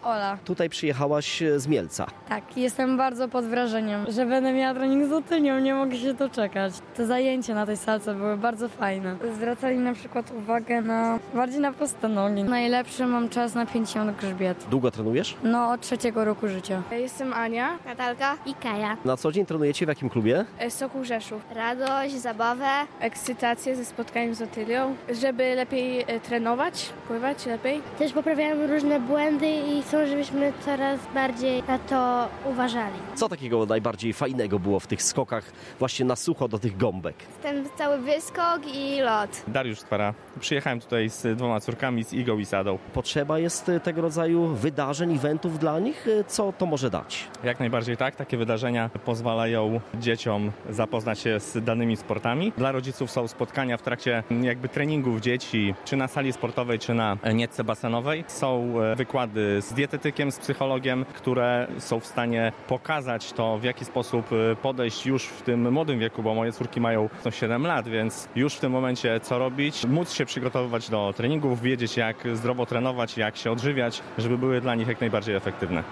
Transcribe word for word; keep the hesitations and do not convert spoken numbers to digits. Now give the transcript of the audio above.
Ola. Tutaj przyjechałaś z Mielca. Tak, jestem bardzo pod wrażeniem, że będę miała trening z Otylią, nie mogę się doczekać. Te zajęcia na tej salce były bardzo fajne. Zwracali na przykład uwagę na bardziej na proste nogi. Najlepszy mam czas na pięćdziesiąt grzbiet. Długo trenujesz? No, od trzeciego roku życia. Jestem Ania, Natalka i Kaja. Na co dzień trenujecie w jakim klubie? Sokół Rzeszów. Radość, zabawę. Ekscytację ze spotkaniem z Otylią, żeby lepiej e, trenować, pływać lepiej. Też poprawiają różne błędy i chcą, żebyśmy coraz bardziej na to uważali. Co takiego najbardziej fajnego było w tych skokach właśnie na sucho do tych gąbek? Ten cały wyskok i lot. Dariusz Skwara. Przyjechałem tutaj z dwoma córkami, z Igą i Sadą. Potrzeba jest tego rodzaju wydarzeń, eventów dla nich? Co to może dać? Jak najbardziej tak, takie wydarzenia pozwalają dzieciom zapoznać się z danymi sportami. Dla rodziców są spotkania w trakcie jakby treningów dzieci, czy na sali sportowej, czy na nietce basenowej. Są wykłady z dietetykiem, z psychologiem, które są w stanie pokazać to, w jaki sposób podejść już w tym młodym wieku, bo moje córki mają siedem lat, więc już w tym momencie co robić, móc się przygotowywać do treningów, wiedzieć jak zdrowo trenować, jak się odżywiać, żeby były dla nich jak najbardziej efektywne.